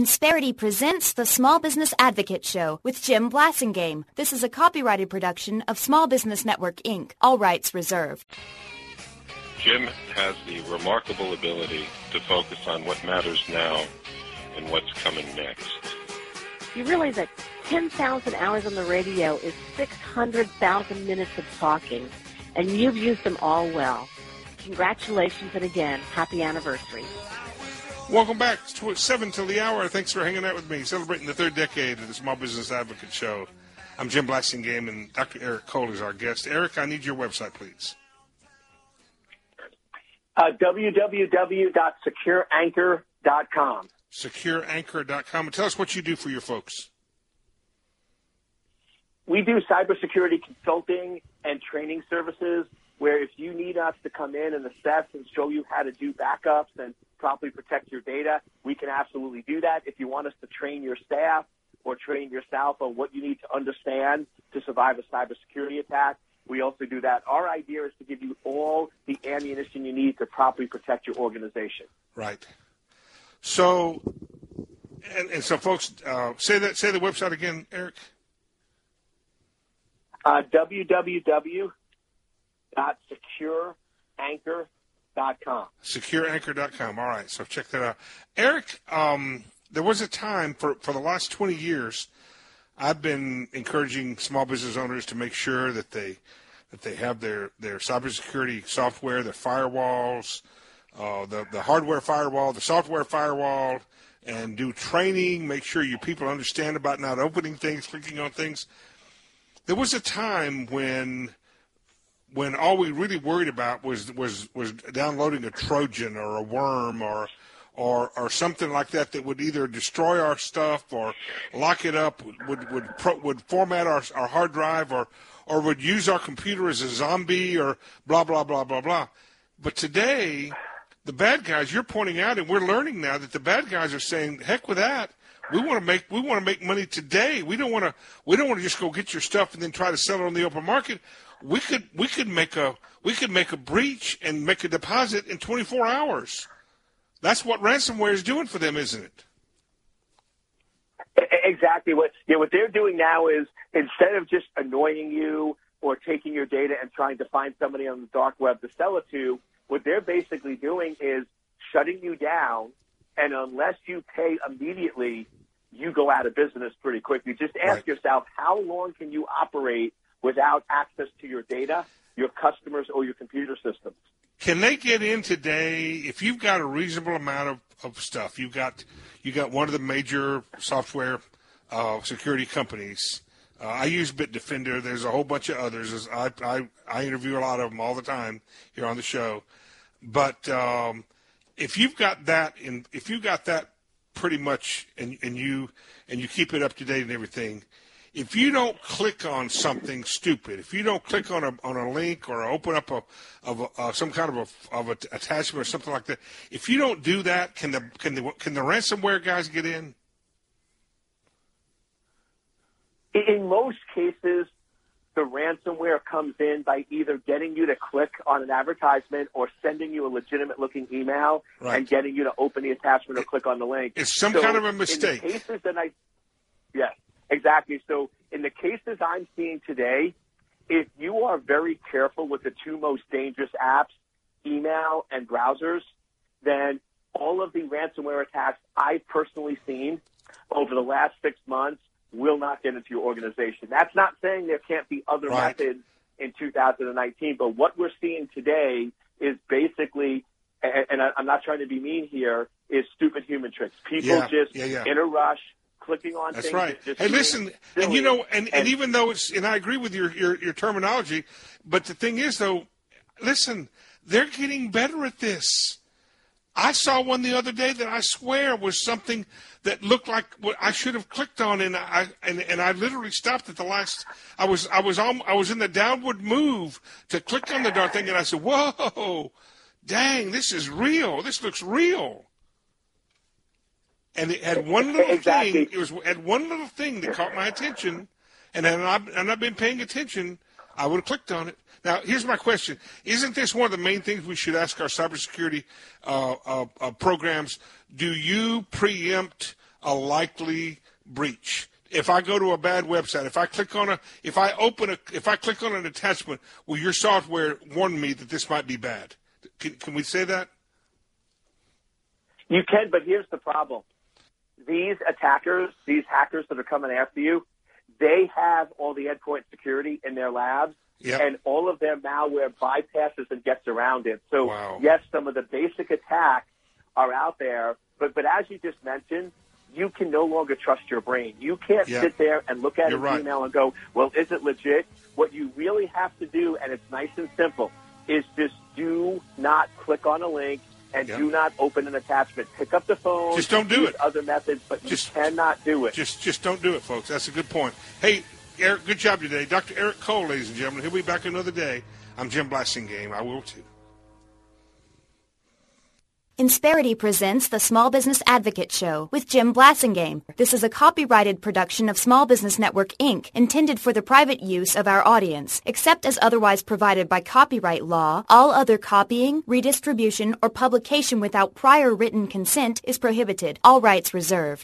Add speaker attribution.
Speaker 1: Insperity presents the Small Business Advocate Show with Jim Blasingame. This is a copyrighted production of Small Business Network, Inc. All rights reserved.
Speaker 2: Jim has the remarkable ability to focus on what matters now and what's coming next.
Speaker 3: You realize that 10,000 hours on the radio is 600,000 minutes of talking, and you've used them all well. Congratulations, and again, happy anniversary.
Speaker 4: Welcome back. It's 7 till the hour. Thanks for hanging out with me, celebrating the third decade of the Small Business Advocate Show. I'm Jim Blasingame, and Dr. Eric Cole is our guest. Eric, I need your website, please.
Speaker 5: www.secureanchor.com.
Speaker 4: Secureanchor.com. And tell us what you do for your folks.
Speaker 5: We do cybersecurity consulting and training services where if you need us to come in and assess and show you how to do backups and properly protect your data, we can absolutely do that. If you want us to train your staff or train yourself on what you need to understand to survive a cybersecurity attack, we also do that. Our idea is to give you all the ammunition you need to properly protect your organization.
Speaker 4: Right. So, and so, folks, say the website again, Eric.
Speaker 5: www.secureanchor.com.
Speaker 4: Secureanchor.com. All right, so check that out. Eric, there was a time for the last 20 years, I've been encouraging small business owners to make sure that they have their cybersecurity software, their firewalls, the hardware firewall, the software firewall, and do training, make sure your people understand about not opening things, clicking on things. There was a time when all we really worried about was downloading a Trojan or a worm or something like that would either destroy our stuff or lock it up, would format our hard drive or would use our computer as a zombie or blah, blah, blah, blah, blah. But today, the bad guys, you're pointing out, and we're learning now that the bad guys are saying, heck with that. We want to make money today. We don't want to just go get your stuff and then try to sell it on the open market. We could make a breach and make a deposit in 24 hours. That's what ransomware is doing for them, isn't it?
Speaker 5: Exactly. What they're doing now is instead of just annoying you or taking your data and trying to find somebody on the dark web to sell it to, what they're basically doing is shutting you down, and unless you pay immediately, you go out of business pretty quickly. Just ask yourself, how long can you operate without access to your data, your customers, or your computer systems?
Speaker 4: Can they get in today if you've got a reasonable amount of stuff? You got one of the major software security companies. I use Bitdefender. There's a whole bunch of others. I interview a lot of them all the time here on the show. But if you've got that pretty much, and you keep it up to date and everything, if you don't click on something stupid, if you don't click on a link or open up some kind of an attachment or something like that, if you don't do that, can the ransomware guys get in?
Speaker 5: In most cases, the ransomware comes in by either getting you to click on an advertisement or sending you a legitimate-looking email and getting you to open the attachment or click on the link.
Speaker 4: It's some kind of a mistake.
Speaker 5: In the cases that yes, exactly. So in the cases I'm seeing today, if you are very careful with the two most dangerous apps, email and browsers, then all of the ransomware attacks I've personally seen over the last 6 months will not get into your organization. That's not saying there can't be other methods in 2019, but what we're seeing today is basically, and I'm not trying to be mean here, is stupid human tricks. People in a rush, clicking on things.
Speaker 4: That's right. Hey, listen, silly. And even though and I agree with your terminology, but the thing is, though, listen, they're getting better at this. I saw one the other day that I swear was something that looked like what I should have clicked on, and I literally stopped at the last. I was in the downward move to click on the darn thing, and I said, "Whoa, dang, this is real. This looks real." And it had one little thing. It had one little thing that caught my attention, and had I not been paying attention, I would have clicked on it. Now, here's my question. Isn't this one of the main things we should ask our cybersecurity programs? Do you preempt a likely breach? If I go to a bad website, if I click on an attachment, will your software warn me that this might be bad? Can we say that?
Speaker 5: You can, but here's the problem. These attackers, these hackers that are coming after you, they have all the endpoint security in their labs, and all of their malware bypasses and gets around it. So, yes, some of the basic attacks are out there, but as you just mentioned, you can no longer trust your brain. You can't sit there and look at an email and go, well, is it legit? What you really have to do, and it's nice and simple, is just do not click on a link and do not open an attachment. Pick up the phone.
Speaker 4: Just don't do it.
Speaker 5: Other methods, but you cannot do it.
Speaker 4: Just don't do it, folks. That's a good point. Hey, Eric, good job today. Dr. Eric Cole, ladies and gentlemen. He'll be back another day. I'm Jim Blasingame. I will, too.
Speaker 1: Insperity presents the Small Business Advocate Show with Jim Blasingame. This is a copyrighted production of Small Business Network, Inc., intended for the private use of our audience. Except as otherwise provided by copyright law, all other copying, redistribution, or publication without prior written consent is prohibited. All rights reserved.